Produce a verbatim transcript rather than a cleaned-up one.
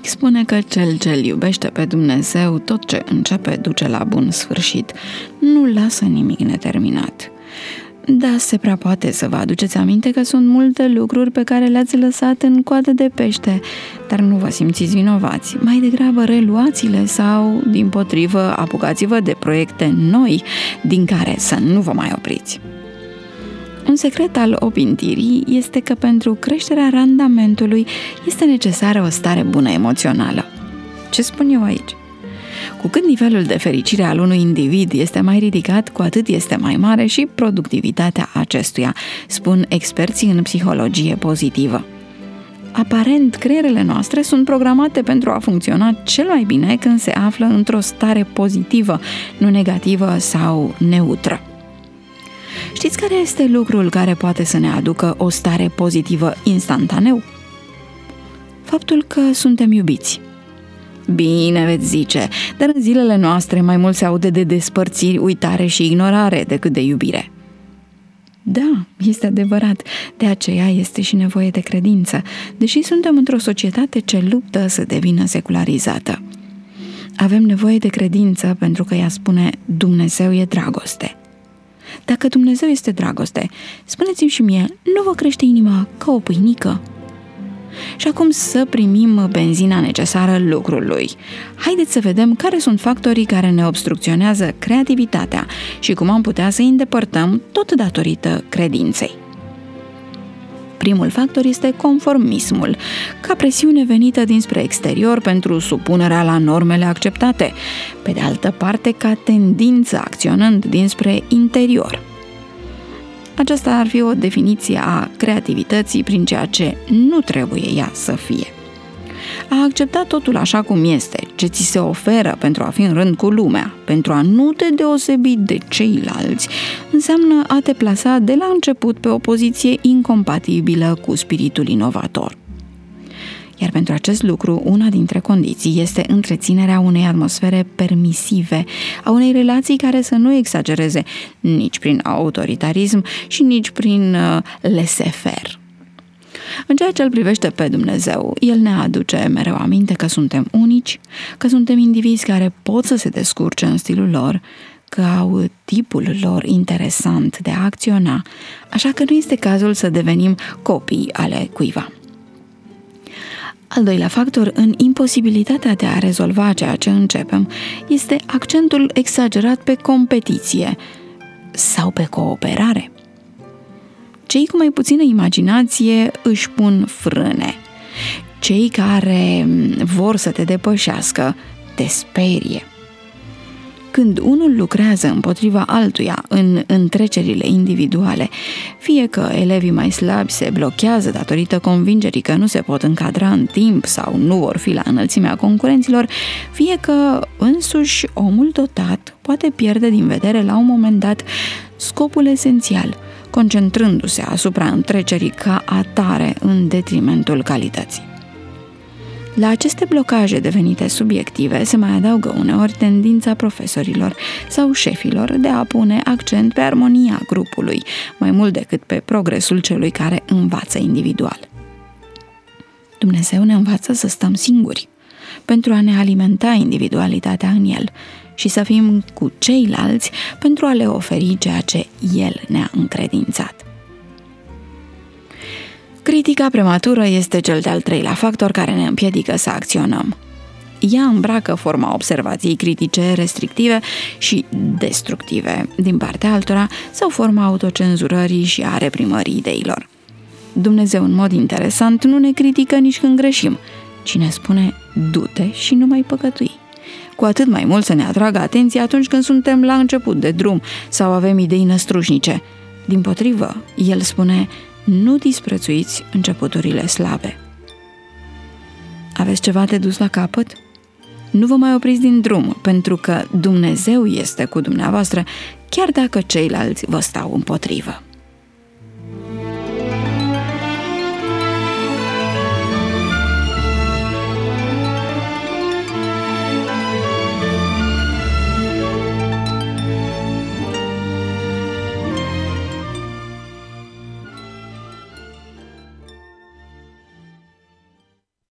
Stoic spune că cel ce îl iubește pe Dumnezeu, tot ce începe duce la bun sfârșit, nu lasă nimic neterminat. Da, se prea poate să vă aduceți aminte că sunt multe lucruri pe care le-ați lăsat în coadă de pește, dar nu vă simțiți vinovați. Mai degrabă reluați-le sau, dimpotrivă, apucați-vă de proiecte noi din care să nu vă mai opriți. Un secret al opintirii este că pentru creșterea randamentului este necesară o stare bună emoțională. Ce spun eu aici? Cu cât nivelul de fericire al unui individ este mai ridicat, cu atât este mai mare și productivitatea acestuia, spun experții în psihologie pozitivă. Aparent, creierele noastre sunt programate pentru a funcționa cel mai bine când se află într-o stare pozitivă, nu negativă sau neutră. Știți care este lucrul care poate să ne aducă o stare pozitivă instantaneu? Faptul că suntem iubiți. Bine veți zice, dar în zilele noastre mai mult se aude de despărțiri, uitare și ignorare decât de iubire. Da, este adevărat, de aceea este și nevoie de credință, deși suntem într-o societate ce luptă să devină secularizată. Avem nevoie de credință pentru că ea spune Dumnezeu e dragoste. Dacă Dumnezeu este dragoste, spuneți-mi și mie, nu vă crește inima ca o pâinică? Și acum să primim benzina necesară lucrului. Haideți să vedem care sunt factorii care ne obstrucționează creativitatea și cum am putea să îi îndepărtăm tot datorită credinței. Primul factor este conformismul, ca presiune venită dinspre exterior pentru supunerea la normele acceptate, pe de altă parte ca tendință acționând dinspre interior. Aceasta ar fi o definiție a creativității prin ceea ce nu trebuie ea să fie. A accepta totul așa cum este, ce ți se oferă pentru a fi în rând cu lumea, pentru a nu te deosebi de ceilalți, înseamnă a te plasa de la început pe o poziție incompatibilă cu spiritul inovator. Iar pentru acest lucru, una dintre condiții este întreținerea unei atmosfere permisive, a unei relații care să nu exagereze nici prin autoritarism și nici prin uh, laissez-faire. În ceea ce îl privește pe Dumnezeu, El ne aduce mereu aminte că suntem unici, că suntem indivizi care pot să se descurce în stilul lor, că au tipul lor interesant de a acționa, așa că nu este cazul să devenim copii ale cuiva. Al doilea factor în imposibilitatea de a rezolva ceea ce începem este accentul exagerat pe competiție sau pe cooperare. Cei cu mai puțină imaginație își pun frâne. Cei care vor să te depășească te sperie. Când unul lucrează împotriva altuia în întrecerile individuale, fie că elevii mai slabi se blochează datorită convingerii că nu se pot încadra în timp sau nu vor fi la înălțimea concurenților, fie că însuși omul dotat poate pierde din vedere la un moment dat scopul esențial, concentrându-se asupra întrecerii ca atare în detrimentul calității. La aceste blocaje devenite subiective se mai adaugă uneori tendința profesorilor sau șefilor de a pune accent pe armonia grupului, mai mult decât pe progresul celui care învață individual. Dumnezeu ne învață să stăm singuri, pentru a ne alimenta individualitatea în El și să fim cu ceilalți pentru a le oferi ceea ce El ne-a încredințat. Critica prematură este cel de-al treilea factor care ne împiedică să acționăm. Ea îmbracă forma observației critice, restrictive și destructive din partea altora sau forma autocenzurării și a reprimării ideilor. Dumnezeu, în mod interesant, nu ne critică nici când greșim, ci ne spune, du-te și nu mai păcătui. Cu atât mai mult să ne atragă atenția atunci când suntem la început de drum sau avem idei năstrușnice. Dimpotrivă, El spune, nu disprețuiți începuturile slabe. Aveți ceva de dus la capăt? Nu vă mai opriți din drum, pentru că Dumnezeu este cu dumneavoastră, chiar dacă ceilalți vă stau împotrivă.